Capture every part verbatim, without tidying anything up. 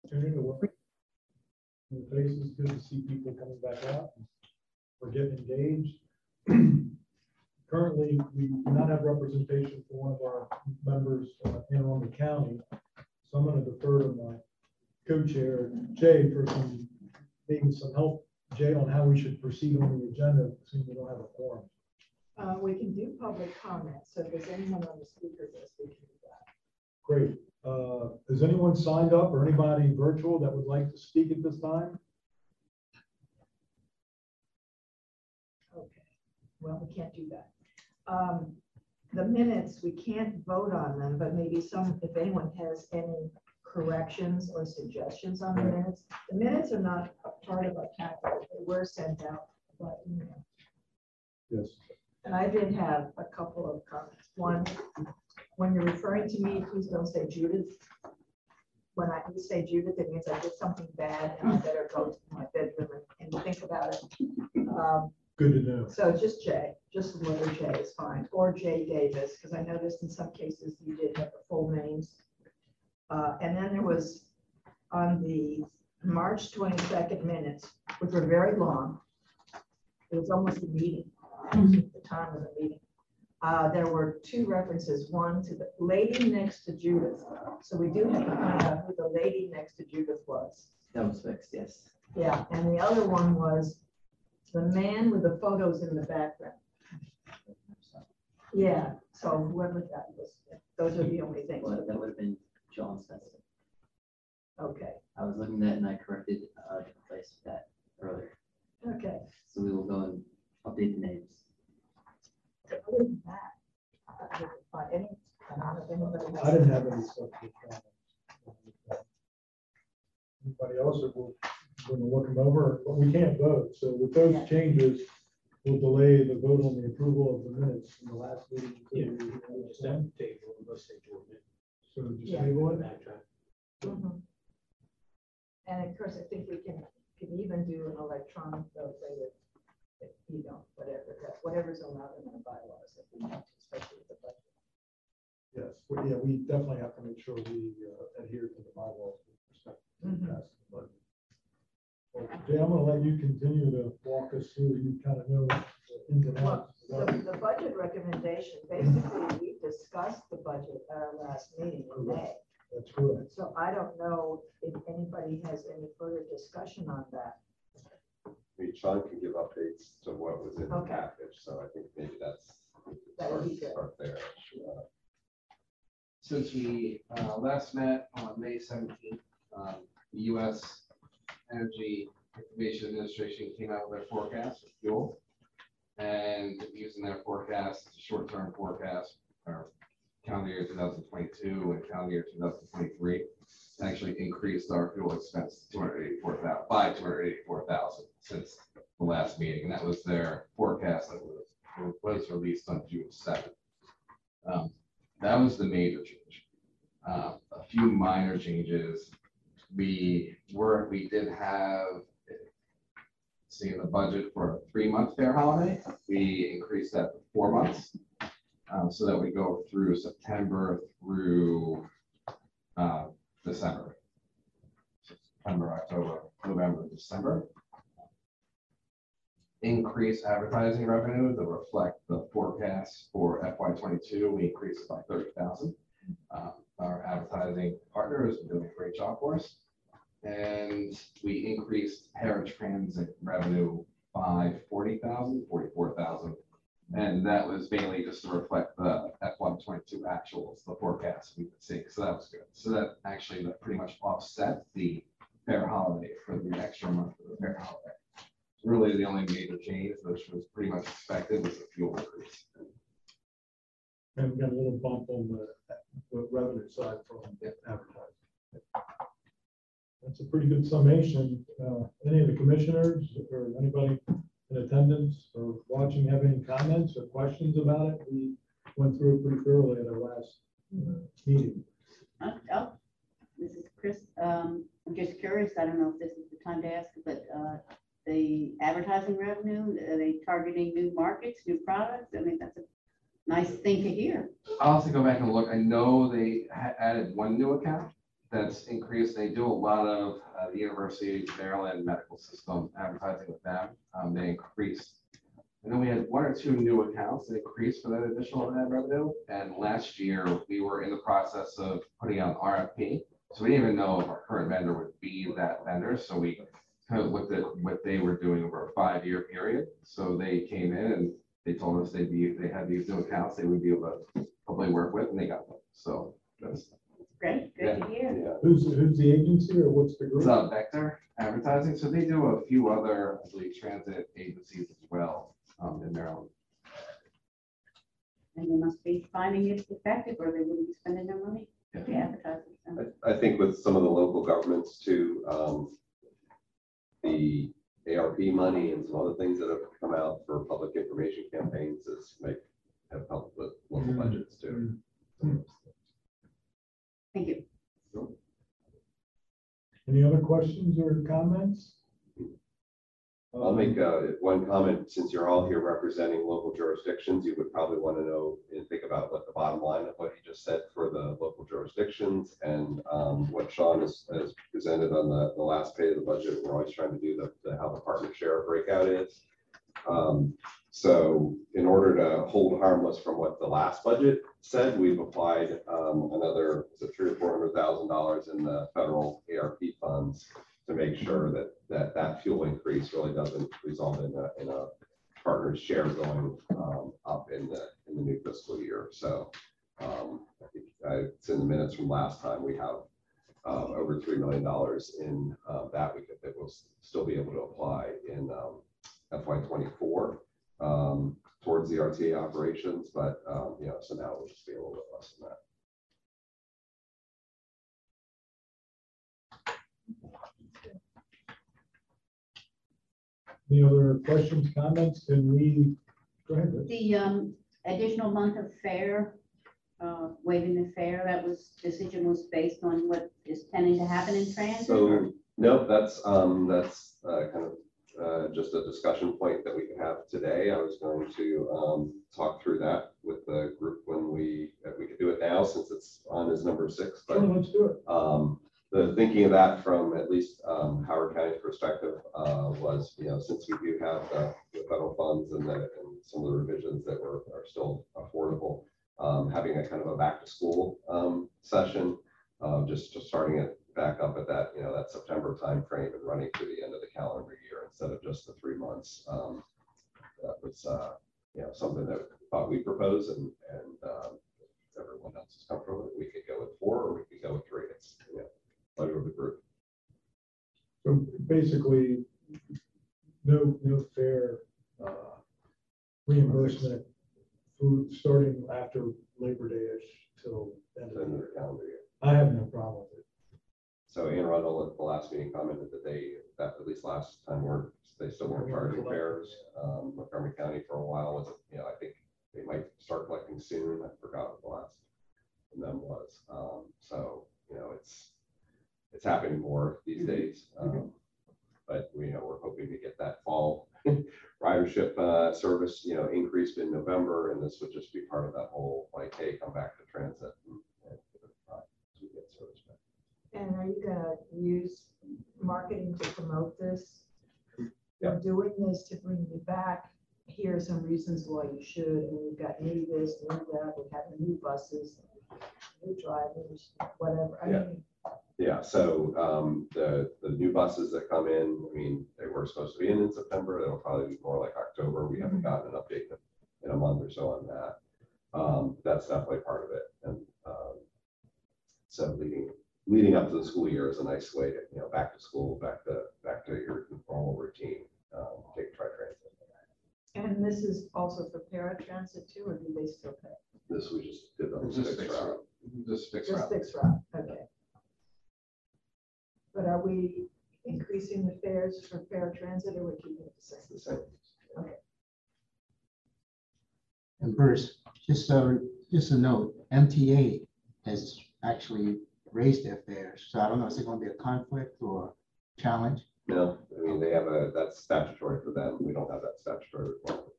Tuning to work. New faces, good to see people coming back out. We're getting engaged. Currently, we do not have representation for one of our members uh, in Arundel County. So I'm going to defer to my co-chair, Jay, for some, maybe some help, Jay, on how we should proceed on the agenda, since we don't have a forum. Uh, we can do public comments. So if there's anyone on the speaker list, we can do that. Great. Uh, has anyone signed up or anybody virtual that would like to speak at this time? Okay. Well, we can't do that. Um, the minutes, we can't vote on them, but maybe some, if anyone has any corrections or suggestions on the minutes. The minutes are not a part of our packet. They were sent out by email. Yes. And I did have a couple of comments. One, when you're referring to me, please don't say Judith. When I say Judith, it means I did something bad and I better go to my bedroom and, and think about it. Um, Good to know. So just J, just the letter J is fine, or J Davis, because I noticed in some cases you did have the full names. Uh, and then there was on the March twenty-second minutes, which were very long. It was almost a meeting, the time of the meeting. Uh, there were two references, one to the lady next to Judith. So we do have to find out who the lady next to Judith was. That was fixed, yes. Yeah, and the other one was the man with the photos in the background. Yeah, so whoever that was, those are the only things. Well, that would have been John Spencer. Okay, I was looking at it and I corrected uh, to replace that earlier. okay. So we will go and update the names. Other than that, I didn't find any, I don't know if anybody has- I didn't have any subject comments. Anybody else, or we're going to look them over, but we can't vote. So with those Yeah. changes, we'll delay the vote on the approval of the minutes from the last meeting. Yeah, we just have to table, let's say, to it. So just Yeah. table it. Backtrack. Mhm. And of course, I think we can, can even do an electronic vote later. If you don't, whatever, that- whatever's allowed in the bylaws, if we want to, especially with the budget. Yes, well, yeah, we definitely have to make sure we uh, adhere to the bylaws with respect to Mhm. passing the budget. Well, Jay, I'm going to let you continue to walk us through. You kind of know the ins and Well, outs. the, the budget recommendation, basically, we discussed the budget at our last meeting in May. That's correct. So I don't know if anybody has any further discussion on that. I mean, Sean can give updates to what was in the Okay. package, so I think maybe that's. That would be start- good. Start there. Uh, Since we uh, last met on May seventeenth, um, the U S Energy Information Administration came out with their forecast for fuel. And using their forecast, short-term forecast, or calendar year two thousand twenty-two and calendar year two thousand twenty-three, actually increased our fuel expense two hundred eighty-four thousand, by two hundred eighty-four thousand since the last meeting. And that was their forecast that was, was released on June seventh. Um, That was the major change. Uh, a few minor changes. We were, we did have, see in the budget for a three-month fair holiday, we increased that to four months. Um, so that we go through September through uh, December. September, October, November, December. Increase advertising revenue to reflect the forecast for F Y twenty-two. We increased it by thirty thousand. Um, our advertising partner has been doing a great job for us. And we increased paratransit revenue by forty thousand, forty-four thousand. And that was mainly just to reflect the F Y twenty-two actuals, the forecast we could see. So that was good. So that actually that pretty much offset the fair holiday for the extra month of the fair holiday. Really, the only major change, which was pretty much expected, was the fuel increase. And we got a little bump on the, the revenue side from advertising. That's a pretty good summation. Uh, any of the commissioners or anybody in attendance or watching have any comments or questions about it? We went through it pretty thoroughly at our last uh, meeting. Uh, oh, this is Chris. Um, I'm just curious. I don't know if this is the time to ask, but uh, the advertising revenue, are they targeting new markets, new products? I mean, that's a nice thing to hear. I'll have to go back and look. I know they ha- added one new account. that's increased. They do a lot of uh, the University of Maryland medical system advertising with them. Um, they increased. And then we had one or two new accounts that increased for that additional ad revenue. And last year we were in the process of putting out R F P. So we didn't even know if our current vendor would be that vendor. So we kind of looked at what they were doing over a five-year period. So they came in and they told us they'd be, they had these new accounts they would be able to hopefully work with, and they got them. So that's Great, good to hear. Yeah, Who's, who's the agency or what's the group? it's uh, Vector Advertising. So they do a few other, I believe, transit agencies as well um, in Maryland. And they must be finding it effective or they wouldn't be spending their money to Yeah. advertise it. So, I, I think with some of the local governments too, um, the A R P money and some other things that have come out for public information campaigns is make, have helped with local Mm. budgets too. Mm. Thank you. Any other questions or comments? I'll make uh, one comment, since you're all here representing local jurisdictions, you would probably want to know and think about what the bottom line of what you just said for the local jurisdictions and um, what Sean has, has presented on the, the last page of the budget. We're always trying to do the, the how the partner share breakout is. Um, so in order to hold harmless from what the last budget said, we've applied um, another is it three or four hundred thousand dollars in the federal A R P funds to make sure that that that fuel increase really doesn't result in a, in a partner's share going um, up in the in the new fiscal year. So um, I think uh, it's in the minutes from last time. We have uh, over three million dollars in uh, that we could that will still be able to apply in um, F Y twenty-four um, towards the R T A operations, but um, you know, so now we'll just be a little bit less than that. Any other questions, comments? Can we, go ahead. Rich. The um, additional month of fare, uh, waiving the fare, that was, decision was based on what is tending to happen in transit? or- So no, that's um, that's uh, kind of uh, just a discussion point that we can have today. I was going to um, talk through that with the group when we uh, we could do it now since it's on as number six. But Sure, let's do it. um, the thinking of that from at least um, Howard County's perspective uh, was, you know, since we do have the, the federal funds and, the, and some of the revisions that were are still affordable, um, having a kind of a back to school um, session, uh, just just starting it back up at that, you know, that September timeframe and running through the end of the calendar year instead of just the three months. Um, that was, uh, you know, something that we thought we propose, and and um, if everyone else is comfortable with it, we could go with four or we could go with three. It's, you know, pleasure of the group. So basically, no, no fair uh, reimbursement through, starting after Labor Day-ish till end of End the of year. the calendar year. I have no problem with it. So Ann Rundle at the last meeting commented that they, that at least last time weren't, they still weren't charging fares. Um, Montgomery County for a while was, you know, I think they might start collecting soon. I forgot what the last from them was. Um, so, you know, it's, it's happening more these days. Um, but we, you know, we're hoping to get that fall ridership uh, service, you know, increased in November, and this would just be part of that whole, like, hey, come back to transit and, and give it a try as we get service back. And are you gonna use marketing to promote this? Yeah. We're doing this to bring you back. Here are some reasons why you should, and we've got new this, new that, we have new buses, new drivers, whatever. I Yeah. mean, Yeah, so um, the, the new buses that come in, I mean, they were supposed to be in in September. It'll probably be more like October. We haven't gotten an update in, in a month or so on that. Um, that's definitely part of it. And um, so leading leading up to the school year is a nice way to, you know, back to school, back to back to your normal routine. Um, take tri-transit. and this is also for paratransit too, or do they still pay? This we just did on It's the just sixth fixed route. route. Just fixed Just route. fixed route, okay. But are we increasing the fares for paratransit, or we're keeping it the same? It's the same. And Bruce, just so, just a note, M T A has actually raised their fares. So I don't know, is it going to be a conflict or challenge? No, I mean, they have a, that's statutory for them. We don't have that statutory requirement.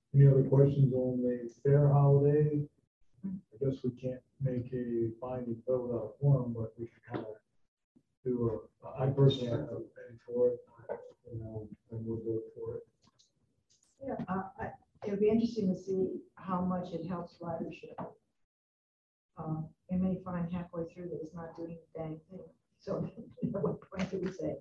Any other questions on the fair holiday? I guess we can't make a binding vote without a forum, but we can kind of do a, I personally have to pay for it, you know, and we'll vote for it. Yeah, uh, I, it would be interesting to see how much it helps ridership. Uh, you may find halfway through that it's not doing a dang thing. So at what point do we say?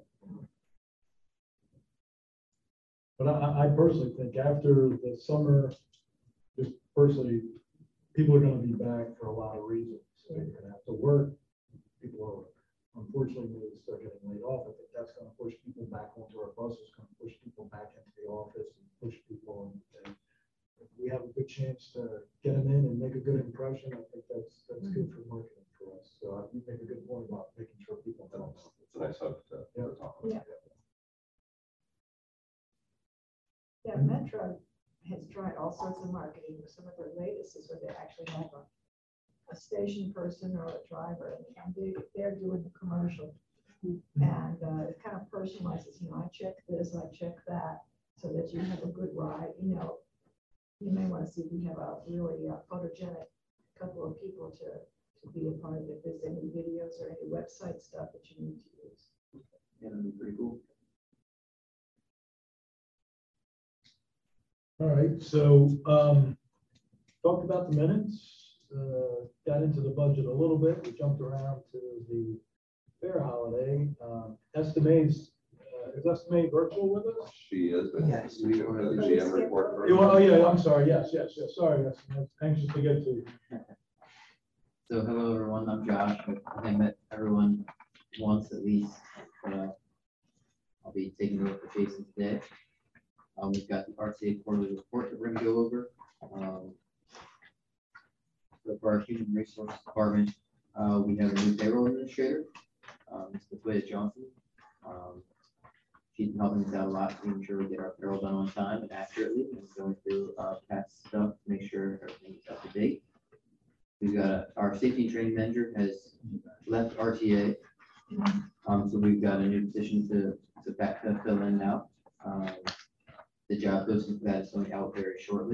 But I, I personally think after the summer, just personally, people are gonna be back for a lot of reasons. So you're gonna have to work. People are, unfortunately, they start getting laid off. I think that's gonna push people back onto our buses, gonna push people back into the office and push people. And, and if we have a good chance to get them in and make a good impression, I think that's, that's good for marketing for us. So uh, you make a good point about making sure people know. It's a nice hope to, to talk about. Yeah. Yeah, Metro has tried all sorts of marketing. Some of their latest is where they actually have a, a station person or a driver, and they, they're doing the commercial. And uh, it kind of personalizes, you know, I check this, I check that, so that you have a good ride. You know, you may want to see if we have a really uh, photogenic couple of people to, to be a part of it. If there's any videos or any website stuff that you need to use. Yeah, that'd be pretty cool. All right, so um, talked about the minutes, uh, got into the budget a little bit. We jumped around to the fair holiday. Um, Estimates, uh, is Estimate virtual with us? She is, but Yes, we don't have the G M report. for- You want- Oh, yeah, I'm sorry. Yes, yes, yes. Sorry, yes, I'm anxious to get to you. So hello, everyone. I'm Josh. I think I met everyone once at least. Uh, I'll be taking over for Jason today. Um, we've got the R T A quarterly report that we're gonna go over. Um, so for our human resources department, uh, we have a new payroll administrator, um, Miz Latoya Johnson. Um, she's been helping us out a lot, making sure we get our payroll done on time and accurately, and going through uh, past stuff to make sure everything is up to date. We've got our safety and training manager has left R T A. Um, so we've got a new position to, to back to fill in now. Um, the job posting for that is going out very shortly.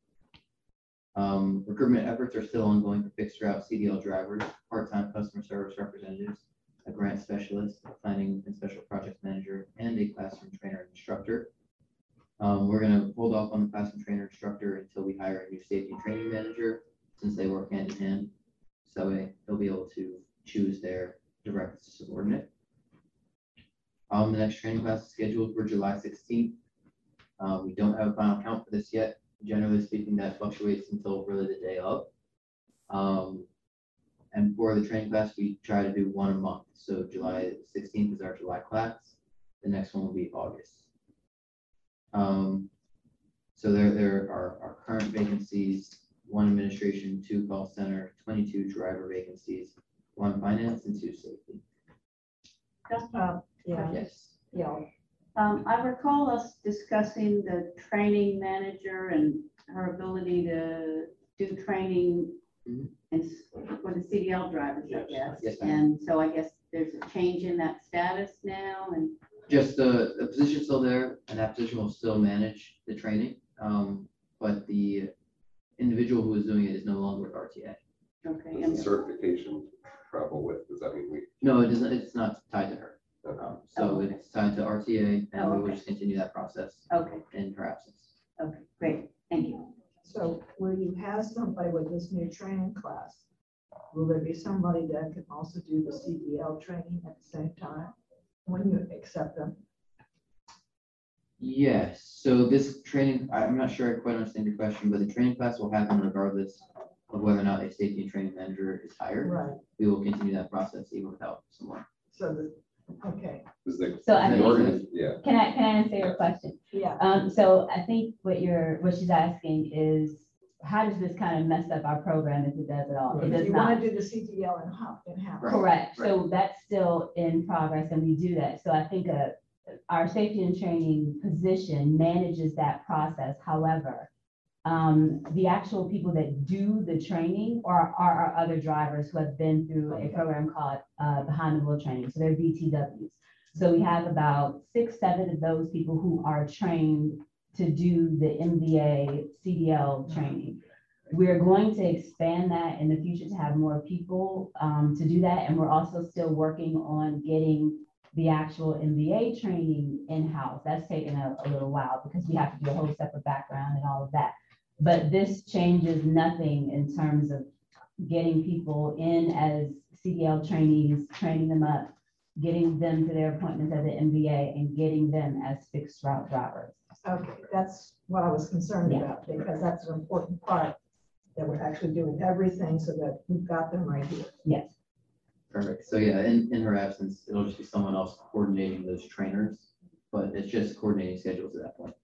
Um, recruitment efforts are still ongoing for fixed route C D L drivers, part-time customer service representatives, a grant specialist, a planning and special project manager, and a classroom trainer and instructor. Um, we're gonna hold off on the classroom trainer instructor until we hire a new safety and training manager, since they work hand in hand. So they- they'll be able to choose their direct subordinate. Um, the next training class is scheduled for July sixteenth. Uh, we don't have a final count for this yet. Generally speaking, that fluctuates until really the day of. Um, and for the training class, we try to do one a month. So July sixteenth is our July class. The next one will be August. Um, so there, there are our current vacancies: one administration, two call center, twenty-two driver vacancies, one finance, and two safety. Um, yeah, Yes. yeah. Um, I recall us discussing the training manager and her ability to do training Mhm. and s- for the C D L drivers, I Yes. guess. Yes, ma'am. And so I guess there's a change in that status now, and Just the, the position's still there, and that position will still manage the training. Um, but the individual who is doing it is no longer with R T A. okay. Does and- the certification travel with, does that mean we? No, it doesn't, it's not tied to her. Okay. Um, so Oh, okay. it's tied to R T A, and Oh, we will okay. just continue that process Okay, in her absence. okay, great, thank you. So will you have somebody with this new training class? Will there be somebody that can also do the C D L training at the same time when you accept them? Yes, so this training, I- I'm not sure I quite understand your question, but the training class will happen regardless of whether or not a safety and training manager is hired. Right, We will continue that process even without someone. so the, okay, Is the, So I the think- organiz- yeah, Can I, can I answer your question? yeah. Um, so I think what you're, what she's asking is, how does this kind of mess up our program if it does at all? It If does you not. want to do the C D L in half, in half. Right. Correct. So that's still in progress and we do that. So I think uh, our safety and training position manages that process. However, um, the actual people that do the training are, are our other drivers who have been through a program called uh, Behind the Wheel Training. So they're B T Ws. So we have about six, seven of those people who are trained to do the M B A C D L training. We're going to expand that in the future to have more people um, to do that. And we're also still working on getting the actual M B A training in-house. That's taken a, a little while because we have to do a whole separate background and all of that. But this changes nothing in terms of getting people in as C D L trainees, training them up, getting them to their appointments at the M B A, and getting them as fixed route drivers. Okay, that's what I was concerned Yeah. about, because that's an important part, that we're actually doing everything so that we've got them right here. Yes. Perfect. So yeah, in, in her absence, it'll just be someone else coordinating those trainers, but it's just coordinating schedules at that point.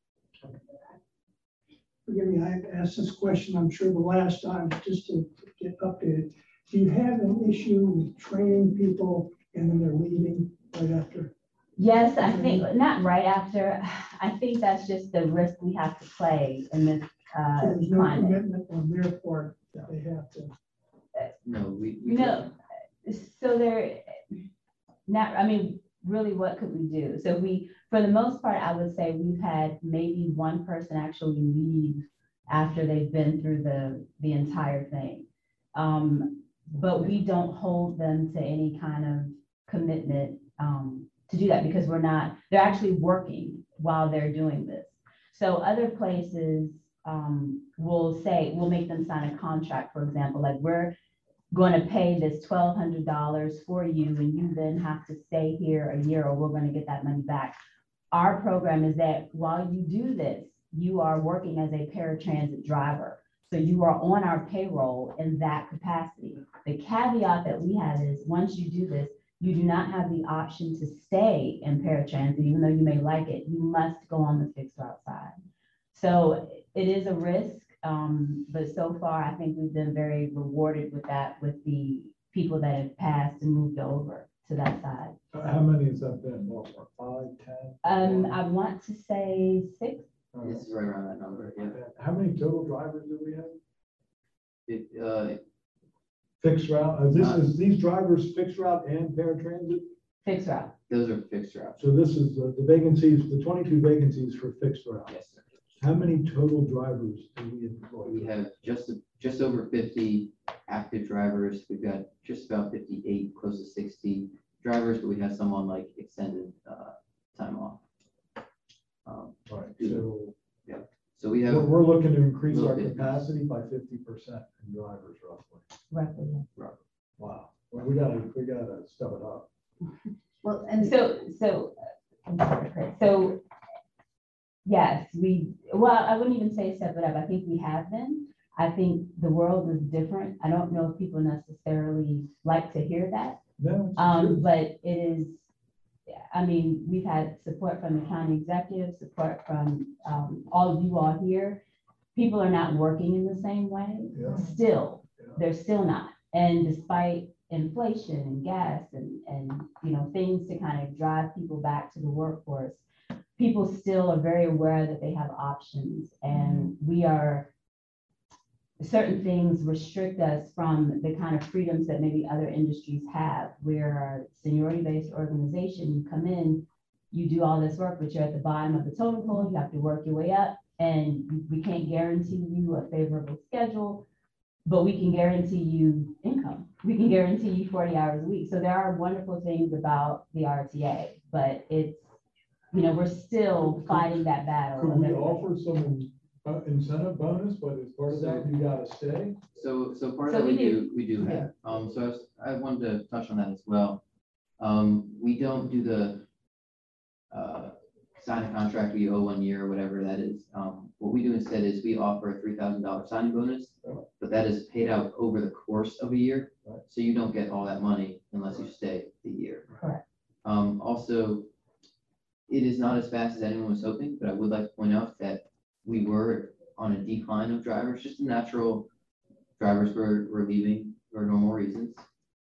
Forgive me, I asked this question, I'm sure the last time, just to get updated. Do you have an issue with training people and then they're leaving right after? Yes, I think, not right after, I think that's just the risk we have to play in this uh, So there's no climate. commitment on their part that they have to. No, we. we No, so there, not, I mean, really, what could we do? So we, for the most part, I would say we've had maybe one person actually leave after they've been through the, the entire thing. Um, but we don't hold them to any kind of commitment um, to do that because we're not, they're actually working while they're doing this. So other places um, will say, we'll make them sign a contract, for example, like we're going to pay this twelve hundred dollars for you and you then have to stay here a year or we're going to get that money back. Our program is that while you do this, you are working as a paratransit driver. So you are on our payroll in that capacity. The caveat that we have is once you do this, you do not have the option to stay in paratransit, even though you may like it. You must go on the fixed route side. So it is a risk. Um, but so far, I think we've been very rewarded with that, with the people that have passed and moved over to that side. Uh, How many has that been? What, what, five, ten? Um, I want to say six. Uh, This is right around that number, yeah. How many total drivers do we have? It, uh, Fixed route, uh, this Uh, is, these drivers fixed route and paratransit? Fixed route. those are fixed routes. So this is the the vacancies, the twenty-two vacancies for fixed route. Yes, sir. How many total drivers do we employ? We have just, just over fifty active drivers. We've got just about fifty-eight, close to sixty drivers, but we have some on like extended uh, time off. Um, Right, so So we have. we're, we're looking to increase our Little bit. capacity by fifty percent in drivers roughly. Roughly. yeah. Wow, well, we gotta, we gotta step it up. Well, And and so, so, I'm sorry, Chris. So, yes, we, well, I wouldn't even say step it up. I think we have been. I think the world is different. I don't know if people necessarily like to hear that. No, it's Um, true. but it is, I mean, we've had support from the county executive, support from, um, all of you all here. People are not working in the same way. Yeah. Still, Yeah. they're still not. And despite inflation and gas and, and, you know, things to kind of drive people back to the workforce, people still are very aware that they have options, and we are, certain things restrict us from the kind of freedoms that maybe other industries have. We're a seniority-based organization. You come in, you do all this work, but you're at the bottom of the totem pole. You have to work your way up, and we can't guarantee you a favorable schedule, but we can guarantee you income. We can guarantee you forty hours a week. So there are wonderful things about the R T A, but it's, you know, we're still fighting that battle. Could of we everything. offer some uh, incentive bonus, but as part of that, you gotta stay? So, so part of So that we we do. do, we do have, um, so I was- I wanted to touch on that as well. Um, we don't do the, uh, sign a contract, we owe one year or whatever that is. Um, what we do instead is we offer a three thousand dollar signing bonus, but that is paid out over the course of a year. Right. So you don't get all that money unless you stay the year. Correct. Um, also, it is not as fast as anyone was hoping, but I would like to point out that we were on a decline of drivers, just the natural drivers were, were leaving for normal reasons.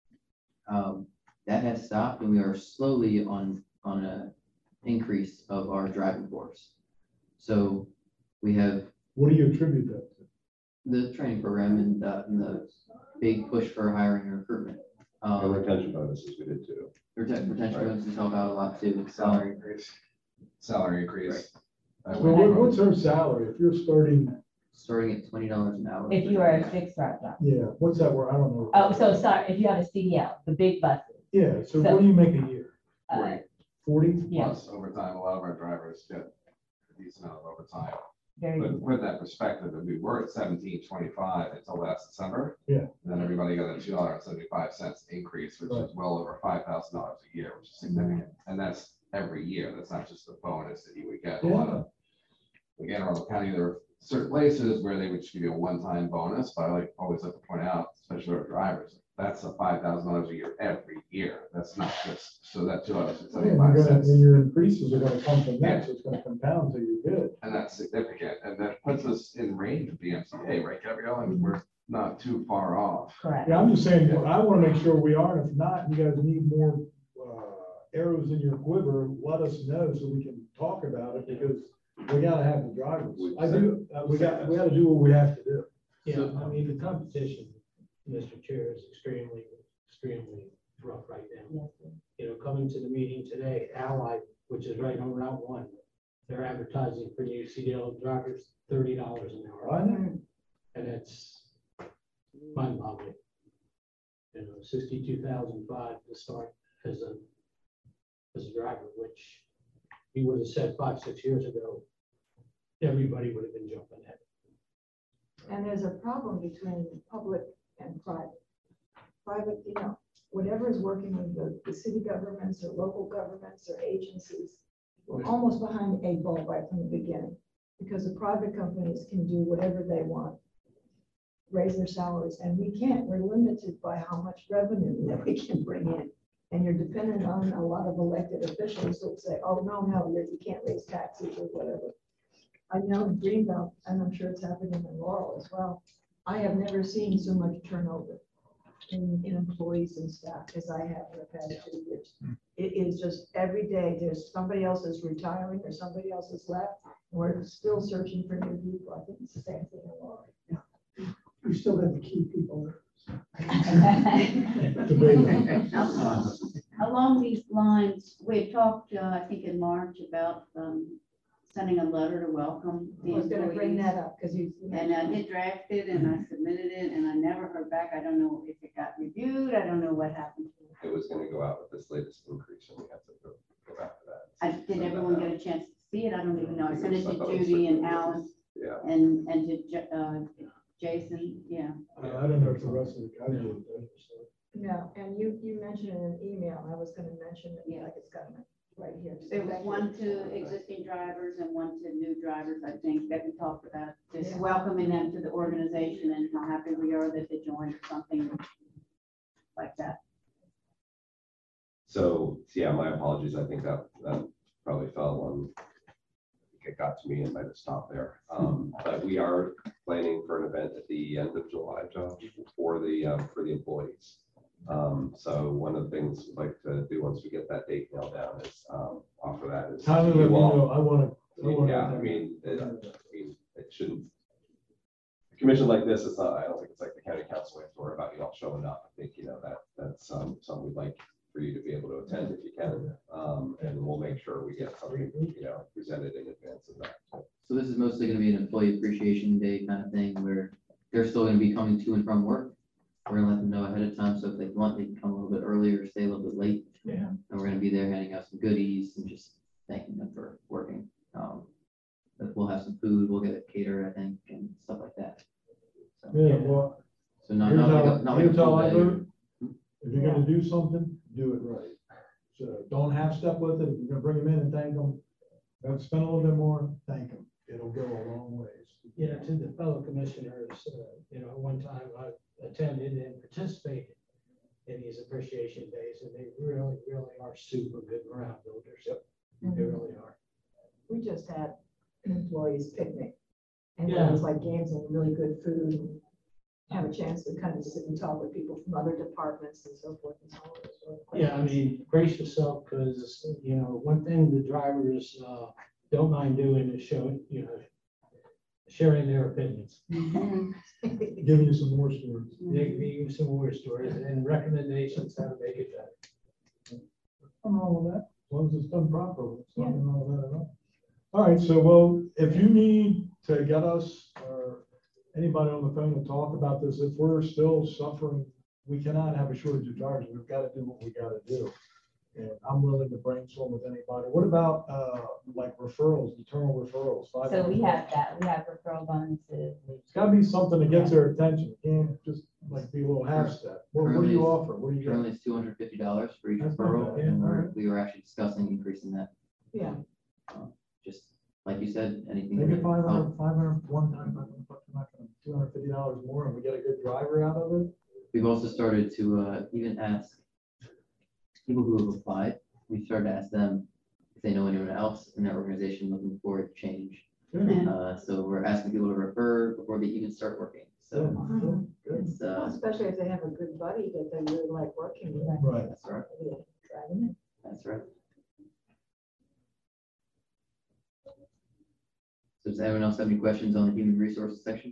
Um, that has stopped and we are slowly on, on a increase of our driving force. So we have What do you attribute that to? the training program and, uh, and the big push for hiring and recruitment. And Um, retention bonuses we did too. retention, retention bonuses help out a lot too. Salary increase. Salary increase. I So went what, from- what's her salary? If you're starting, Starting at twenty dollars an hour. If you are a fixed route driver. yeah, what's that word? I don't know. Oh, so sorry, if you have a C D L, the big buses. Yeah, so So- what do you make a year? uh, Forty? Yeah, Plus overtime, a lot of our drivers get a decent amount of overtime. very But good. put that perspective, if we were at seventeen twenty-five until last December. Yeah. Then everybody got a two dollars and seventy-five cents increase, which is well over five thousand dollars a year, which is significant. And that's every year. That's not just a bonus that you would get. A lot of, again, around the county, there are certain places where they would just give you a one-time bonus, but I like, always like to point out, especially our drivers, that's a five thousand dollars a year every year. That's not just, so that two dollars and Yeah, you're seventy-five gonna, cents. and your increases are gonna come from that, so it's gonna compound till you're good. And that's significant, and that puts us in range of the M C A, right, Gabrielle? I mean, we're not too far off. Correct. Yeah, I'm just saying, I wanna make sure we are, and if not, you guys need more, uh, arrows in your quiver, let us know so we can talk about it, because we gotta have the drivers. I do, uh, we got, we gotta do what we have to do. Yeah, I mean, the competition, Mister Chair, is extremely, extremely rough right now. Yes, sir. You know, coming to the meeting today, Allied, which is right on Route One, they're advertising for new C D L drivers, thirty dollars an hour, I know. and it's mind boggling. You know, sixty-two thousand five to start as a, as a driver, which he would have said five, six years ago, everybody would have been jumping at. And there's a problem between public and private. Private, you know, whatever is working with the, the city governments or local governments or agencies, we're almost behind the eight ball right from the beginning. Because the private companies can do whatever they want, raise their salaries, and we can't. We're limited by how much revenue that we can bring in. And you're dependent on a lot of elected officials who say, oh, no, no, you can't raise taxes or whatever. I know in Greenbelt, and I'm sure it's happening in Laurel as well, I have never seen so much turnover in, in employees and staff as I have in the past two years. It is just every day, there's somebody else is retiring or somebody else has left. and We're still searching for new people. I think it's the same thing in Laurel. We still have the key people there. Uh, Along these lines, we had talked, uh, I think in March, about um, sending a letter to welcome I the was gonna bring employees. that up because you. And I did draft it and I submitted it and I never heard back. I don't know if it got reviewed. I don't know what happened. It was gonna go out with this latest increase, and we have to go, go back to that. I, did everyone get a chance to see it? I don't even know. I sent it to Judy and Alice Yeah, and, and to Ja- uh, Jason, yeah. I I don't know if the rest of the guys did that, so. No, and you, you mentioned in an email, I was gonna mention it, Yeah. like it's got it right here. So There was thank you. one to existing drivers and one to new drivers, I think, that we talked about, just Yeah. welcoming them to the organization and how happy we are that they joined or something like that. so, yeah, my apologies, I think that, that probably fell on, it got to me and might have stopped there. Um, but we are planning for an event at the end of July, Josh, for the, um, for the employees. Um, so one of the things we'd like to do once we get that date nailed down is, um, offer that as. Tyler, let me you all- know, I wanna. I wanna- Yeah, I mean, it, I mean, it shouldn't. A commission like this, it's not, I don't think it's like the county council, we have to worry about you all showing up. I think, you know, that, that's, um, something we'd like for you to be able to attend if you can. Um, and we'll make sure we get something, you know, presented in advance of that. So this is mostly gonna be an employee appreciation day kind of thing where they're still gonna be coming to and from work. We're gonna let them know ahead of time, so if they want, they can come a little bit earlier, stay a little bit late. Yeah. And we're gonna be there handing out some goodies and just thanking them for working. Um, but we'll have some food, we'll get a caterer, I think, and stuff like that. So, Yeah, well, So not, here's not like how, a, not like a here's how full I day. vote. If you're gonna do something, do it right. So don't half step with it. If you're gonna bring them in and thank them, don't spend a little bit more, thank them. It'll go a long ways. Yeah, to the fellow commissioners, uh, you know, one time I attended and participated in these appreciation days, and they really, really are super good morale builders. They really are. We just had an employees picnic. And it Yeah. was like games and really good food. and Have a chance to kind of sit and talk with people from other departments and so forth and so on. It was really quite Yeah, I nice. mean, brace yourself, because, you know, one thing the drivers uh, don't mind doing is showing, you know, sharing their opinions. Give you some more stories. They give you some more stories and recommendations how to make it better. I'm all of that, as long as it's done properly. It's not all that at all. All right, so well, if you need to get us or anybody on the phone to talk about this, if we're still suffering, we cannot have a shortage of drivers. We've got to do what we got to do. And I'm willing to brainstorm with anybody. What about uh, like referrals, internal referrals? So we have that, we have referral bonuses. It's got to be something that gets their attention. It can't just like be a little half step. What, what do you offer? What do you Currently, get? it's two hundred fifty dollars for each That's not referral, bad, and yeah, we're, alright. we were actually discussing increasing that. Yeah, Just like you said, anything. Maybe to five help. hundred, five hundred, one time, five hundred bucks, we're not gonna, two hundred fifty dollars more and we get a good driver out of it. We've also started to uh, even ask people who have applied, we've started to ask them if they know anyone else in their organization looking for a change. Good, Uh, so we're asking people to refer before they even start working. good, So good, good. it's, Well, uh, especially if they have a good buddy that they really like working with. Right. that's right, Yeah, driving it. that's right. So does anyone else have any questions on the human resources section?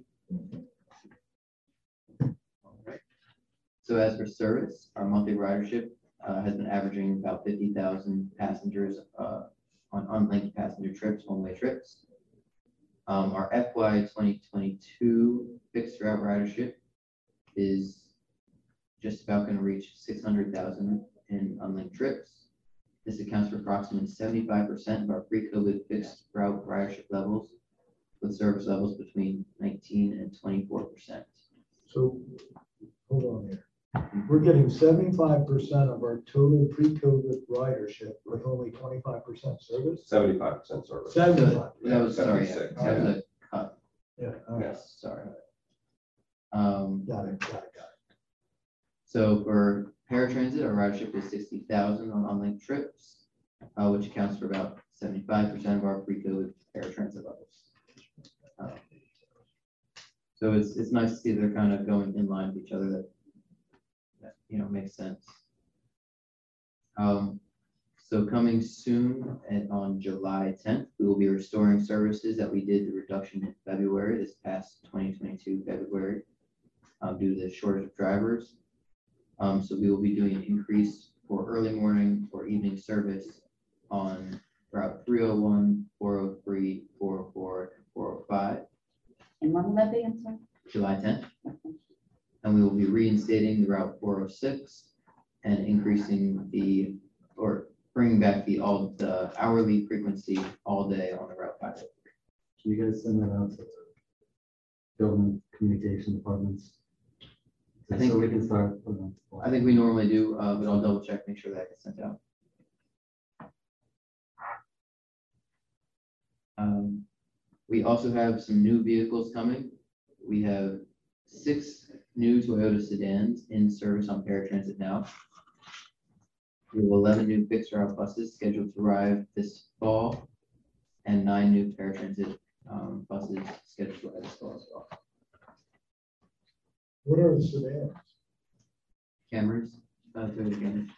All right. So as for service, our monthly ridership uh, has been averaging about fifty thousand passengers uh, on unlinked passenger trips, one-way trips. Um, our F Y twenty twenty-two fixed route ridership is just about going to reach six hundred thousand in unlinked trips. This accounts for approximately seventy-five percent of our pre-COVID fixed route ridership levels, with service levels between nineteen and twenty-four percent. So, hold on here. We're getting seventy-five percent of our total pre-COVID ridership with only twenty-five percent service? Seventy-five percent service. Seventy-five. That was, sorry, yeah, seventy-six, that was a cut, Yeah, all right. yes, sorry. Um, Got it, got it, got it. So for paratransit, our ridership is sixty thousand on unlinked trips, uh, which accounts for about seventy-five percent of our pre-COVID paratransit levels. Uh, So it's, it's nice to see they're kind of going in line with each other. That, that, you know, makes sense. Um, so coming soon and on July tenth, we will be restoring services that we did the reduction in February, this past twenty twenty-two February, um, due to the shortage of drivers. Um, so we will be doing an increase for early morning or evening service on Route three oh one, four oh three, four oh four, and four oh five, And when will that be, I'm sorry? July tenth. And we will be reinstating the Route four oh six and increasing the, or bringing back the all, the hourly frequency all day on the Route five oh three. Can you guys send that out to the government communication departments? I think- So we can start. putting on- I think we normally do, uh, but I'll double check, make sure that gets sent out. Um, we also have some new vehicles coming. We have six new Toyota sedans in service on paratransit now. We have eleven new fixed route buses scheduled to arrive this fall, and nine new paratransit um, buses scheduled to arrive this fall as well. What are the sedans? Cameras, uh, Toyota Camrys.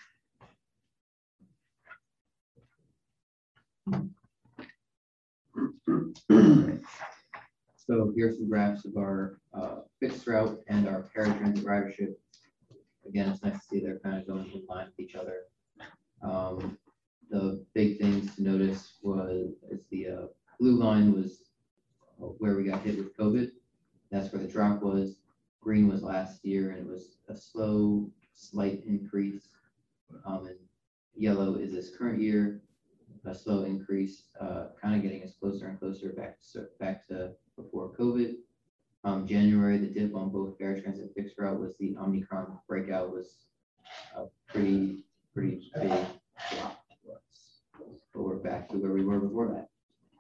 So here's some graphs of our uh, fixed route and our paratransit ridership. Again, it's nice to see they're kind of going in line with each other. Um, the big things to notice was is the uh, blue line was where we got hit with COVID. That's where the drop was. Green was last year, and it was a slow, slight increase. Um, and yellow is this current year, a slow increase, uh, kind of getting us closer and closer back to back to before COVID. Um, January, the dip on both paratransit and fixed route was the Omicron breakout was a pretty pretty big drop for us, but we're back to where we were before that.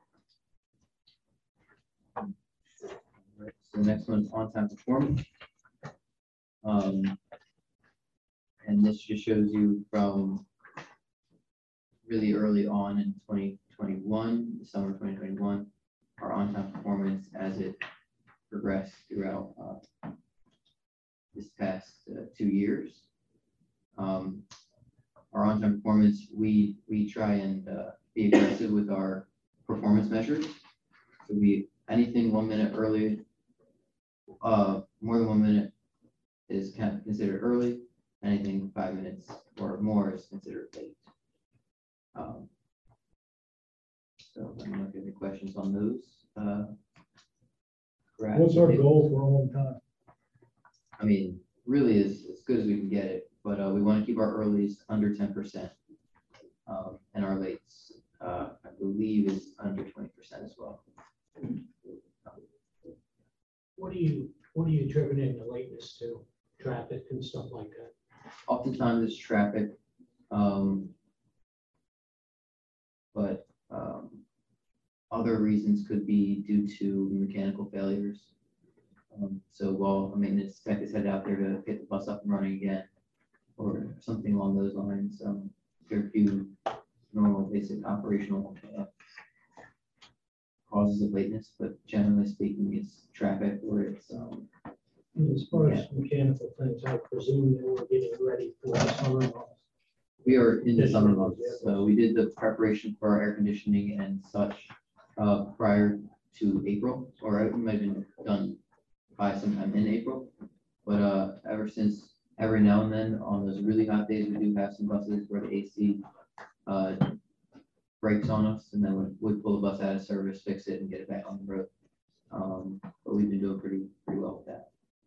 Right, so the next one's on-time performance. Um, and this just shows you from really early on in twenty twenty-one, the summer twenty twenty-one, our on-time performance as it progressed throughout uh, this past uh, two years. Um, our on-time performance, we we try and uh, be aggressive with our performance measures. So we anything one minute early, uh, more than one minute is kind of considered early. Anything five minutes or more is considered late. Um, So I don't know if you have any questions on those. Uh, graphs. What's our goal for on time? I mean, really as, as good as we can get it, but uh, we want to keep our earlies under ten percent. Um, and our lates, uh, I believe is under twenty percent as well. What do you, what are you attributing the lateness to? Traffic and stuff like that? Oftentimes it's traffic. Um, but um, other reasons could be due to mechanical failures. Um, so while a maintenance tech is headed out there to get the bus up and running again, or something along those lines, um, there are a few normal basic operational uh, causes of lateness, but generally speaking, it's traffic or it's um, As far as mechanical things, I presume that we're getting ready for the summer months. we are in the summer months, so we did the preparation for our air conditioning and such uh, prior to April, or it might have been done by sometime in April. But uh, ever since, every now and then, on those really hot days, we do have some buses where the A C uh, breaks on us, and then we would pull the bus out of service, fix it, and get it back on the road. Um, but we've been doing pretty pretty well with that.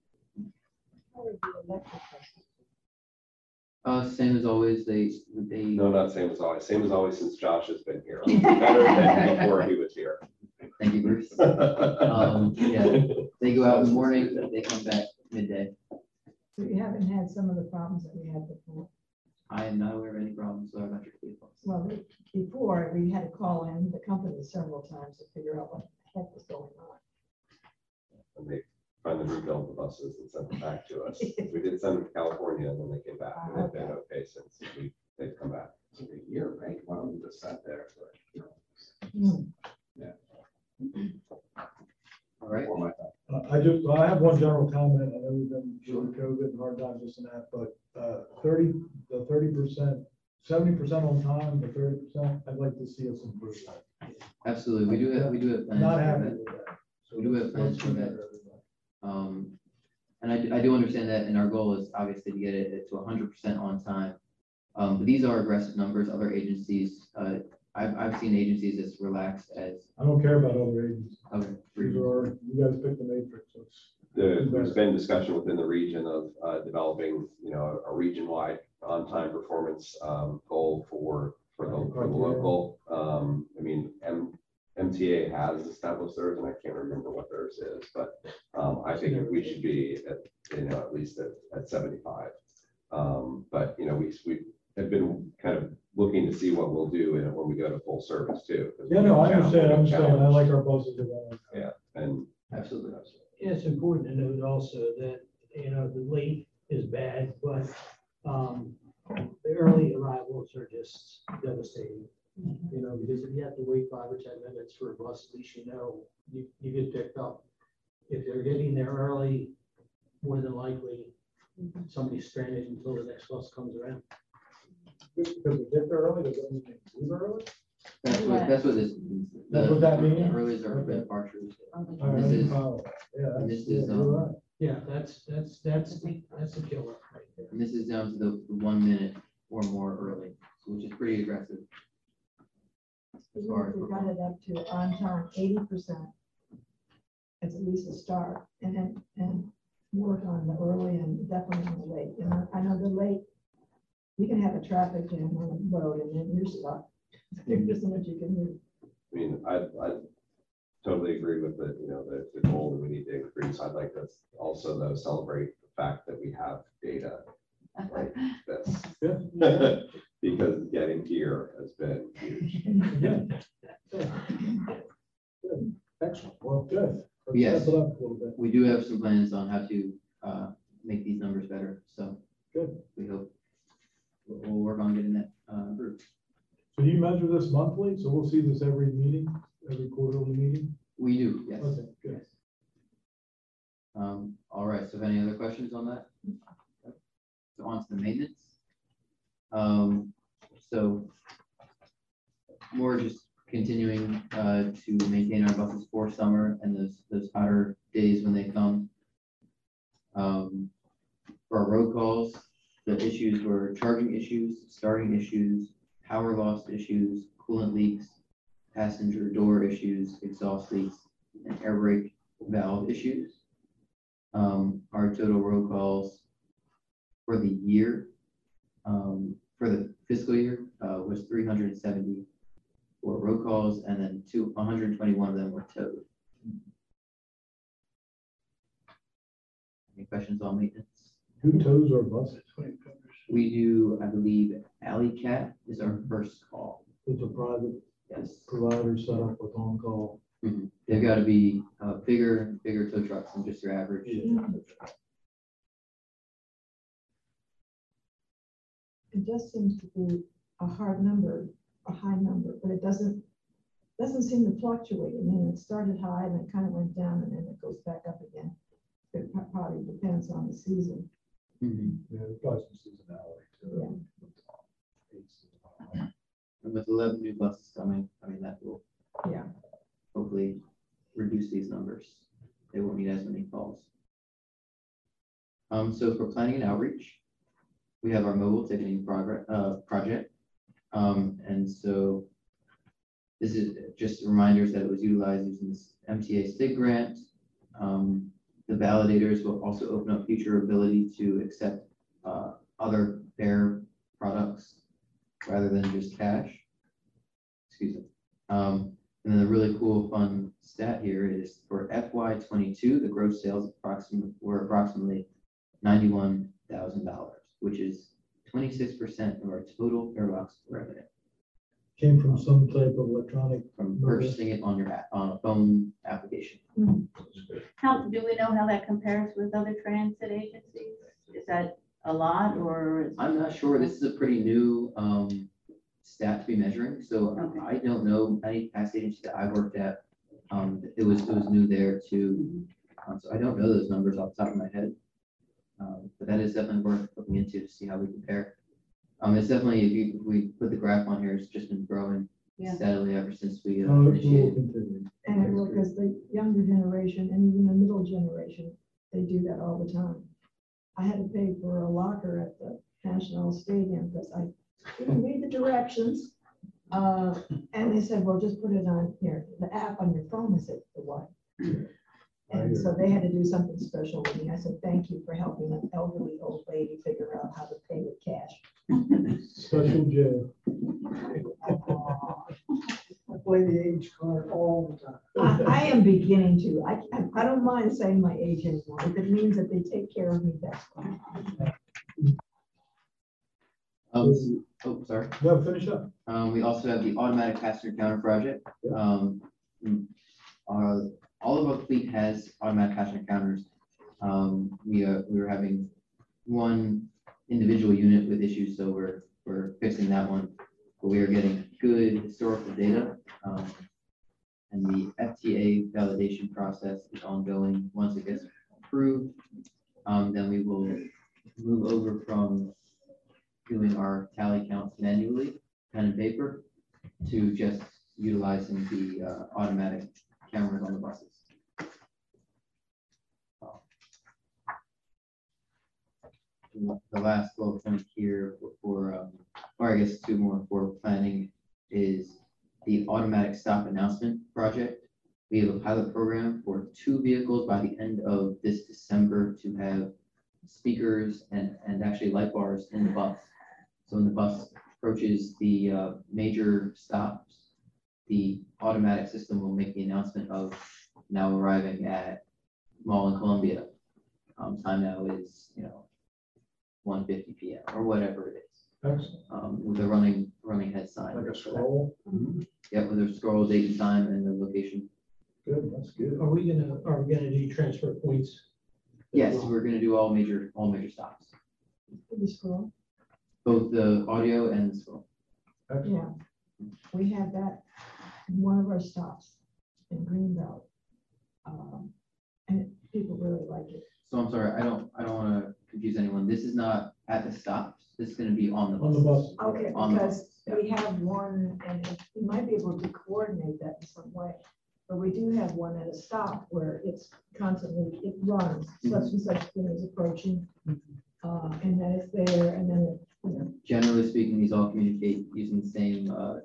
Uh, same as always, they they. No, not same as always. Same as always since Josh has been here. Better than before he was here. Thank you, Bruce. Um, yeah, they go out in the morning, they come back midday. So you haven't had some of the problems that we had before. I am not aware of any problems with our electric vehicles. Well, before, we had to call in the company several times to figure out what the heck was going on. And they finally rebuilt the buses and sent them back to us. We did send them to California and then they came back and they've been okay since we, they've come back. It's like a year, right? Why don't we just sat there for, you Hmm. All right. before my time? Uh, I just, I have one general comment. I know we've been through COVID and hard times, this and that, but uh, thirty, the thirty percent, seventy percent on time, the thirty percent, I'd like to see us improve that. Absolutely, we do have, we do have plans Not for happy that. with that. So We do have let's- plans let's for do that. everybody. Um, and I, do- I do understand that, and our goal is obviously to get it to hundred percent on time. Um, but these are aggressive numbers. Other agencies, uh, I've, I've seen agencies as relaxed as I don't care about other agencies. other. These are, you guys pick the matrix. so it's- The- There's been discussion within the region of uh, developing, you know, a region-wide on-time performance um, goal for, for the, for the local. Um, I mean, M, MTA has established theirs, and I can't remember what theirs is, but um, I think we should be at, you know, at least at, at seventy-five. Um, But, you know, we, we have been kind of looking to see what we'll do and when we go to full service too. 'cause Yeah, no, I we're understand, I'm saying, I challenged. like our buses. development. Yeah, and Absolutely. Yeah, it's important to note also that, you know, the late is bad, but um, the early arrivals are just devastating. You know, because if you have to wait five or ten minutes for a bus, at least you know, you, you get picked up. If they're getting there early, more than likely, somebody's stranded until the next bus comes around. Just because we get there early, does that mean we leave early? That's what, that's what this means. That's what that means? Earlies are departures. All right, This is- oh, Yeah, and that's, this yeah, is, you're um, right. Yeah, that's, that's, that's, the that's the killer right there. And this is down to the, the one minute or more early, which is pretty aggressive. As far as We got it up to on time, eighty percent. It's at least a start, and then, and work on the early and definitely on the late. And I- I know the late, you can have a traffic jam on the road and then you're stuck. There's just so much you can do. I mean, I, I totally agree with the, you know, the, the goal that we need to increase. I'd like to also though celebrate the fact that we have data like this. Yeah. Because getting here has been huge. Good. Excellent, well, good. Let's Yes. step it up a little bit. We do have some plans on how to uh, make these numbers better, so. Good. We hope, we'll, we'll work on getting that uh, improved. So you measure this monthly, so we'll see this every meeting, every quarterly meeting? We do, yes. Okay, good. Yes. Um, all right, so any other questions on that? So on to the maintenance. Um, so more just continuing uh, to maintain our buses for summer and those, those hotter days when they come. Um, for our road calls, the issues were charging issues, starting issues, power loss issues, coolant leaks, passenger door issues, exhaust leaks, and air brake valve issues. Um, our total road calls for the year, um, for the fiscal year, uh, was three hundred seventy-four road calls, and then two, one hundred twenty-one of them were towed. Any questions on maintenance? Who tows our buses? We do, I believe, Alley Cat is our first call. It's a private Yes. provider set up with on-call. Mhm. They've got to be uh, bigger, bigger tow trucks than just your average. It just seems to be a hard number, a high number, but it doesn't, doesn't seem to fluctuate. I mean, it started high and it kind of went down and then it goes back up again. It pro- probably depends on the season. Mhm. Yeah, there's probably some seasonality to it. And with eleven new buses coming, I mean, that will Yeah. hopefully reduce these numbers. They won't need as many calls. Um, so for planning and outreach, we have our mobile ticketing progress, uh, project. Um, and so this is just reminders that it was utilized using this M T A STIG grant. Um, the validators will also open up future ability to accept, uh, other fare products rather than just cash. Excuse me. Um, and then the really cool fun stat here is for F Y twenty-two, the gross sales approximately were approximately ninety-one thousand dollars, which is twenty-six percent of our total farebox revenue Came from some type of electronic. from purchasing it on your app, on a phone application. How, do we know how that compares with other transit agencies? Is that a lot or? is- I'm not sure. This is a pretty new um, stat to be measuring, so Okay. I don't know any past agency that I worked at. Um, it was it was new there too, um, so I don't know those numbers off the top of my head. Um, but that is definitely worth looking into to see how we compare. Um, it's definitely, if you, if we put the graph on here, it's just been growing Yeah. steadily ever since we uh, Oh, it will initiated. continue. And it will, because the younger generation and even the middle generation, they do that all the time. I had to pay for a locker at the National Stadium because I didn't read the directions. Uh, and they said, well, just put it on here, the app on your phone. I said, the what? And so they had to do something special with me. I said, thank you for helping an elderly old lady figure out how to pay with cash. Special J. I play the age card all the time. I, I am beginning to. I, I- I don't mind saying my age anymore. If it means that they take care of me, that's fine. Um, oh, sorry. No, finish up. Um, we also have the automatic passenger counter project. Yeah. Um, mm, uh, all of our fleet has automatic passenger counters. Um, we are, we were having one individual unit with issues, so we're, we're fixing that one. But we are getting good historical data. Um, and the F T A validation process is ongoing. Once it gets approved, um, then we will move over from doing our tally counts manually, pen and paper, to just utilizing the uh, automatic cameras on the buses. The last bullet point here for- for, um, or I guess two more for planning, is the automatic stop announcement project. We have a pilot program for two vehicles by the end of this December to have speakers and, and actually light bars in the bus. So when the bus approaches the uh, major stops, the automatic system will make the announcement of now arriving at Mall in Columbia. Um, time now is, you know, one fifty P M or whatever it is. Excellent. Um, with a running, running head sign. Like a scroll. Yep, with a scroll, date and time and the location. Good, that's good. Are we gonna, are we gonna do transfer points? Yes, we're gonna do all major, all major stops, Did we scroll? both the audio and the scroll. Excellent. Yeah, we had that in one of our stops in Greenbelt. Um, and people really like it. So I'm sorry, I don't, I don't wanna confuse anyone. This is not at the stops. This is gonna be on the On the buses. bus. Okay, On the because bus, yeah. we have one, and we might be able to coordinate that in some way. But we do have one at a stop where it's constantly, it runs, such and such thing is approaching. Uh, and then it's there, and then, it, you know, Generally speaking, these all communicate using the same, uh,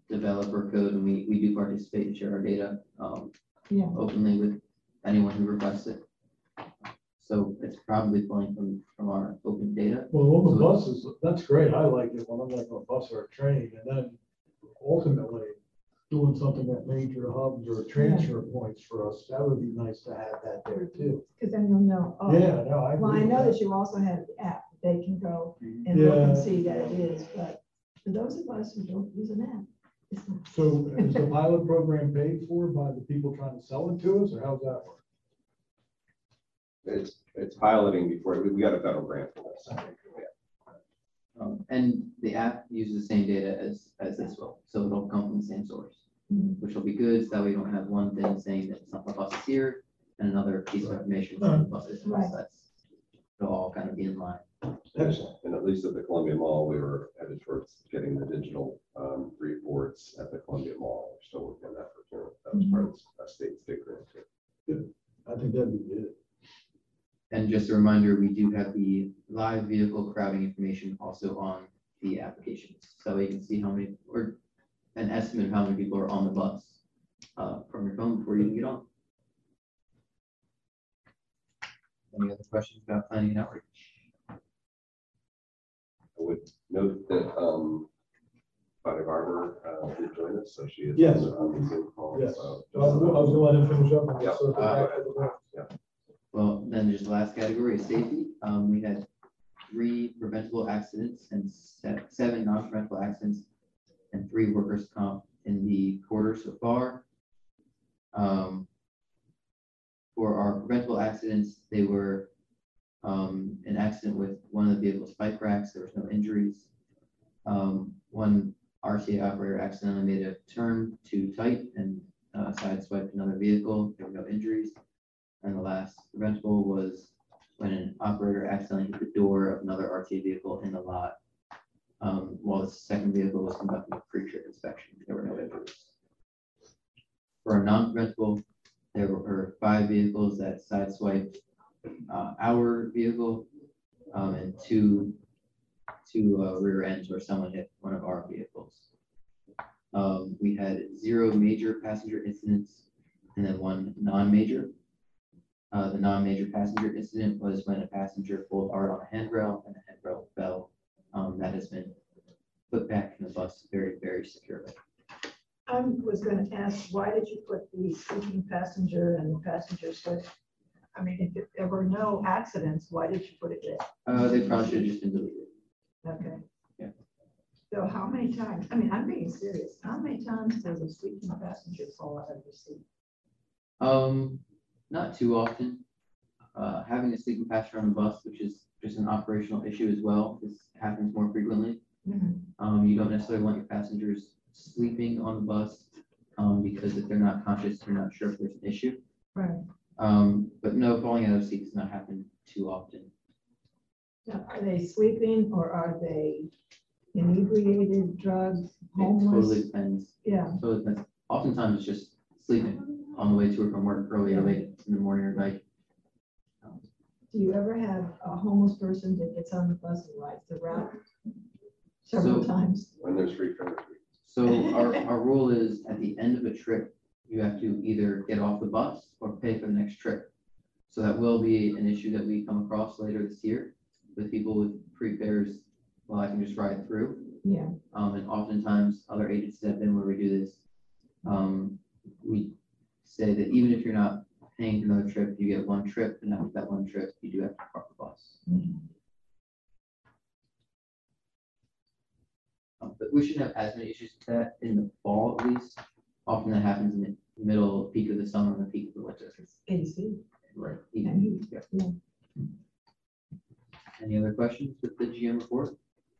developer code, and we, we do participate and share our data, um, Yeah. openly with anyone who requests it. So it's probably pulling from, from our open data. Well, on the buses, that's great. I like it when I'm like on a bus or a train, and then ultimately doing something at major hubs or transfer points for us, that would be nice to have that there too. Because then you'll know, oh, Yeah, no, I. well, I agree with know that you also have the app, they can go Mhm. and look and Yeah. see that it is, but for those of us who don't use an app, it's not. So is the pilot program paid for by the people trying to sell it to us, or how's that work? It's, it's piloting before, we, we got a federal grant for this. Um, and the app uses the same data as, as this will, so it'll come from the same source, Mhm. which will be good, so that we don't have one thing saying that it's not the bus is here, and another piece of information from the bus is, Right. that's, it'll all kind of be in line. Excellent. And at least at the Columbia Mall, we were headed towards getting the digital um, reports at the Columbia Mall. We're still working on that for sure. That was part of the state state grant too. I think that'd be good. And just a reminder, we do have the live vehicle crowding information also on the applications. So you can see how many, or an estimate of how many people are on the bus uh, from your phone before you even get on. Any other questions about planning and outreach? I would note that um, Bonnie Barber uh, did join us, so she is Yes. on the- on the Zoom call. Yes. so- I was I was gonna let him finish up. and Yeah. circle back to the board. Well, then just the last category is safety. Um, we had three preventable accidents and se- seven non-preventable accidents and three workers' comp in the quarter so far. Um, for our preventable accidents, they were um, an accident with one of the vehicle's bike racks. There was no injuries. Um, one R C A operator accidentally made a turn too tight and uh, sideswiped another vehicle. There were no injuries. And the last preventable was when an operator accidentally hit the door of another R T A vehicle in the lot um, while the second vehicle was conducting a pre-trip inspection. There were no injuries. For a non-preventable, there were five vehicles that sideswiped uh, our vehicle um, and two, two uh, rear ends where someone hit one of our vehicles. Um, we had zero major passenger incidents and then one non-major. Uh, the non-major passenger incident was when a passenger pulled hard on a handrail and the handrail fell. Um, that has been put back in the bus very, very securely. I was gonna ask, why did you put the sleeping passenger and the passenger switch? I mean, if there were no accidents, why did you put it there? Uh, they probably should have just been deleted. Okay. Yeah. So how many times, I mean, I'm being serious, how many times does a sleeping passenger fall out of the seat? Um, not too often. Uh, having a sleeping passenger on the bus, which is just an operational issue as well, this happens more frequently. Mhm. Um, you don't necessarily want your passengers sleeping on the bus um, because if they're not conscious, you're not sure if there's an issue. Right. Um, but no, falling out of seat does not happen too often. Now, are they sleeping or are they inebriated, drugged, It totally homeless? depends. Yeah, Totally depends. Oftentimes it's just sleeping on the way to or from work early or late in the morning or night. Um, do you ever have a homeless person that gets on the bus and rides the route several So- times? When there's free, there's free. So our, our rule is at the end of a trip, you have to either get off the bus or pay for the next trip. So that will be an issue that we come across later this year with people with free fares. Well, I can just ride through. Yeah, Um, and oftentimes other agencies have been where we do this. Um, we say that even if you're not paying for another trip, you get one trip, and after that one trip, you do have to park the bus. Um, but we shouldn't have as many issues with that in the fall, at least. Often that happens in the middle peak of the summer and the peak of the winter. A C. Right. And heat, Yeah. yeah. Any other questions with the G M report?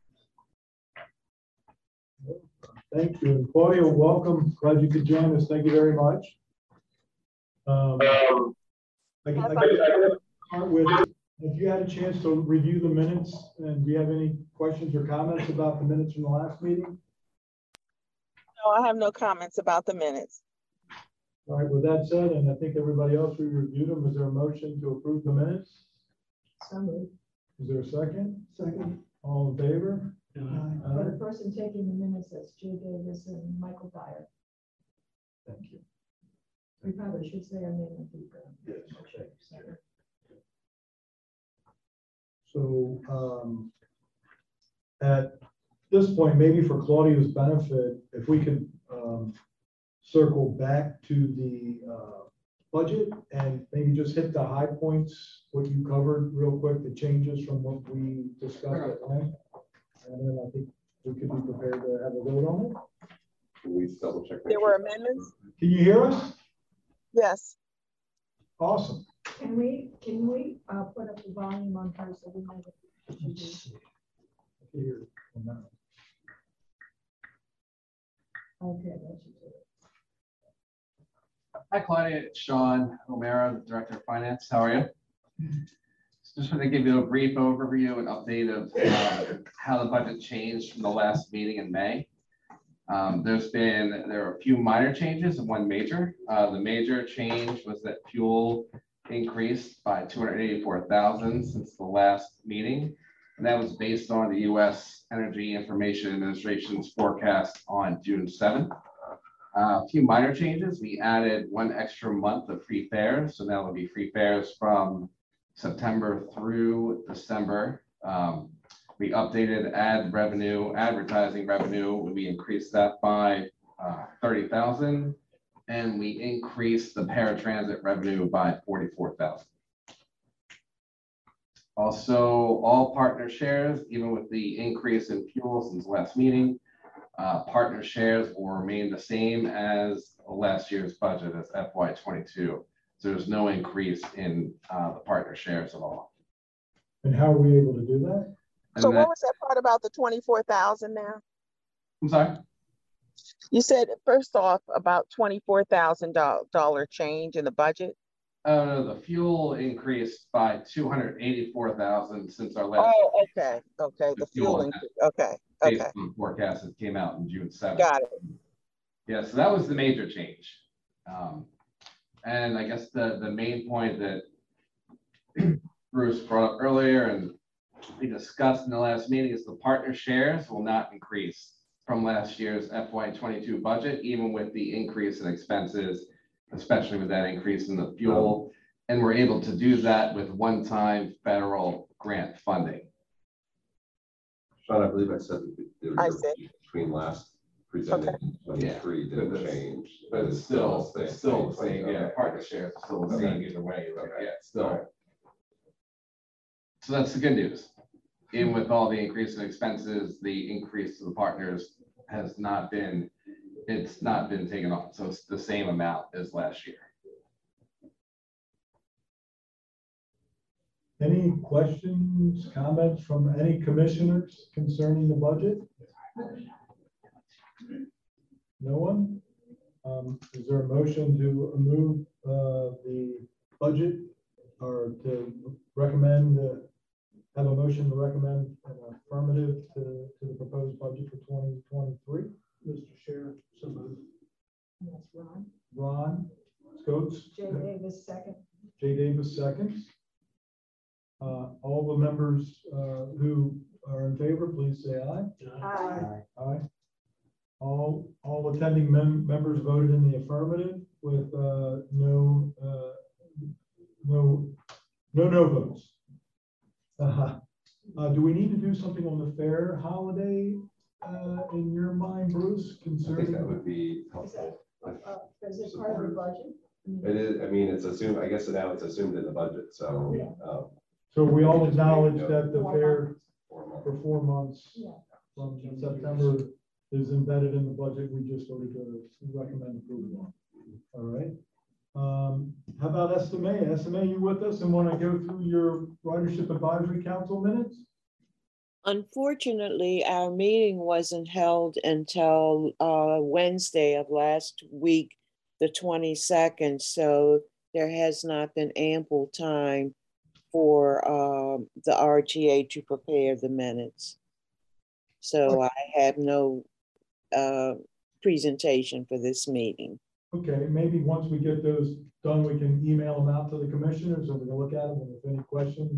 Thank you. And Claudia, welcome. Glad you could join us. Thank you very much. Um, I can, I can start with, have you had a chance to review the minutes? And do you have any questions or comments about the minutes from the last meeting? No, I have no comments about the minutes. All right, with that said, and I think everybody else, we reviewed them. Is there a motion to approve the minutes? So moved. Is there a second? Second. All in favor? Uh, All right. person taking the minutes, that's Jay Davis and Michael Dyer. Thank you. We probably should say our name and people. Yes. Okay, sorry. So, um, at this point, maybe for Claudia's benefit, if we could, um, circle back to the, uh, budget and maybe just hit the high points, what you covered real quick, the changes from what we discussed at length. And then I think we could be prepared to have a vote on it. Can we double check? There were amendments? Can you hear us? Yes. Awesome. Can we, can we, uh, put up the volume on her so we know what she did? Here. on that. Okay, that should do it. Hi Claudia, it's Sean O'Mara, the Director of Finance. How are you? Just want to give you a brief overview and update of uh, how the budget changed from the last meeting in May. Um, there's been, there are a few minor changes and one major. Uh, the major change was that fuel increased by two hundred eighty-four thousand since the last meeting. And that was based on the U S Energy Information Administration's forecast on June seventh. Uh, a few minor changes. We added one extra month of free fares. So now it'll be free fares from September through December. Um, we updated ad revenue, advertising revenue. We increased that by uh, thirty thousand, and we increased the paratransit revenue by forty-four thousand. Also, all partner shares, even with the increase in fuel since last meeting, uh, partner shares will remain the same as last year's budget as F Y twenty-two. So there's no increase in uh, the partner shares at all. And how are we able to do that? So And what that- was that part about the twenty-four thousand now? I'm sorry? You said first off about twenty-four thousand dollar change in the budget. Uh, the fuel increased by two hundred eighty-four thousand since our last. Oh, okay, okay, the Fuel fuel and increase, okay, based okay, on forecast that came out in June seventh. got it. Yeah, so that was the major change. Um, and I guess the, the main point that Bruce brought up earlier and we discussed in the last meeting is the partner shares will not increase from last year's F Y twenty-two budget, even with the increase in expenses, especially with that increase in the fuel. And we're able to do that with one-time federal grant funding. Sean, I believe I said that the I the see. between last presented and twenty-three But didn't that's- change. But it's still, it's still the same, yeah, Okay. partner shares are still the Okay. same either way, but Okay. yeah, it's still. So that's the good news. Even with all the increase in expenses, the increase to the partners has not been, it's not been taken off. So it's the same amount as last year. Any questions, comments from any commissioners concerning the budget? No one? Um, is there a motion to move, uh, the budget or to recommend, uh, have a motion to recommend an affirmative to, to the proposed budget for twenty twenty-three? Mister Chair, so moved. That's Ron. Ron Scopes? Jay Davis, second. Jay Davis seconds. Uh, all the members, uh, who are in favor, please say aye. Aye. Aye. All, all attending mem- members voted in the affirmative with, uh, no, uh, no, no, no votes. Uh, uh, do we need to do something on the fair holiday, uh, in your mind, Bruce, I think that concerning? would be Is that, helpful. uh, is it part of the budget? It is, I mean, it's assumed, I guess now it's assumed in the budget, so, Yeah. um, So we all acknowledge that the Four fair months. four months. for four months Yeah. from September is embedded in the budget. We just voted to recommend approval. All right. Um, how about S M A? S M A, you with us and want to go through your Ridership Advisory Council minutes? Unfortunately, our meeting wasn't held until uh, Wednesday of last week, the twenty-second. So there has not been ample time for um, the R T A to prepare the minutes. So I have no uh, presentation for this meeting. Okay, maybe once we get those done, we can email them out to the commissioners and we can look at them. And if any questions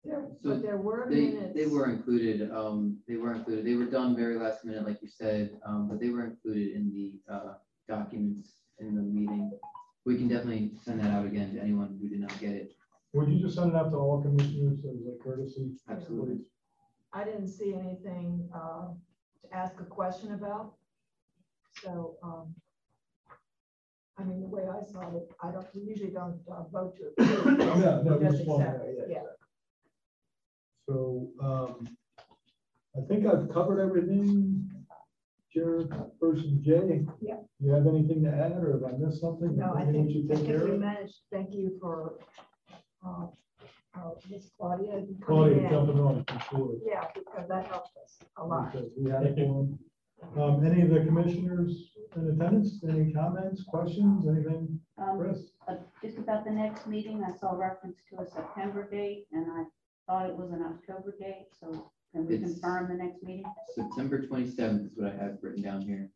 There, So but there were They, minutes. they were included, um, they were included, they were done very last minute, like you said, um, but they were included in the, uh, documents in the meeting. We can definitely send that out again to anyone who did not get it. Would you just send it out to all commissioners as a courtesy? Absolutely. I didn't see anything, uh, to ask a question about. So, um, I mean, the way I saw it, I don't, we usually don't uh, vote to approve. Yeah, no, We just just one, accept it, yeah, yeah. So, um, I think I've covered everything. Chairperson Jay? Yeah. You have anything to add, or have I missed something? No, I Anything think, we should I take think care we of? managed, thank you for, uh, uh, Miss Claudia. coming Claudia in. jumping on, for sure. Yeah, because that helped us a lot. Because we had it for them. Um, any of the commissioners in attendance, any comments, questions, anything, Um, Chris? uh, Just about the next meeting, I saw reference to a September date, and I thought it was an October date, so can we It's- confirm the next meeting? September twenty-seventh is what I have written down here.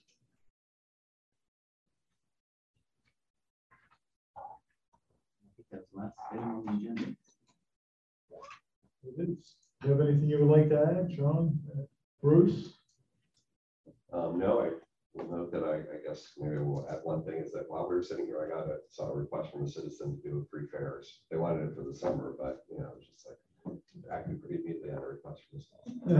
I think that's the last item on the agenda. It is. Do you have anything you would like to add, Sean? Uh, Bruce? Um, no, I will note that I, I guess maybe we'll add one thing is that while we were sitting here, I got a, saw a request from a citizen to do free fairs. They wanted it for the summer, but you know, it's just like acting pretty immediately on a request from this.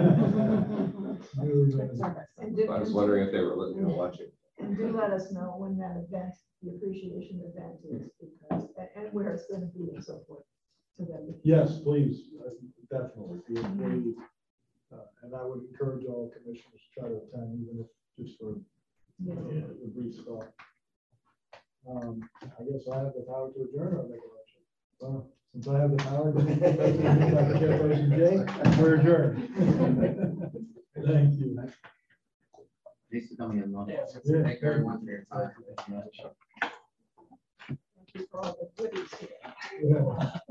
And do- I was wondering if they were, you know, watching. And do let us know when that event, the appreciation event is, because, and- and where it's gonna be and so forth. So that we- Yes, please, uh, definitely. Feel free. Uh, And I would encourage all commissioners to try to attend, even if just for Yeah. yeah, a brief spot. Um, I guess I have the power to adjourn or make a motion. Well, since I have the power, then Chairperson Jay, we're adjourned. Thank you. Thanks for coming in, Lon. Yeah. Thank you everyone for your time. Thank you for all the goodies here. Yeah.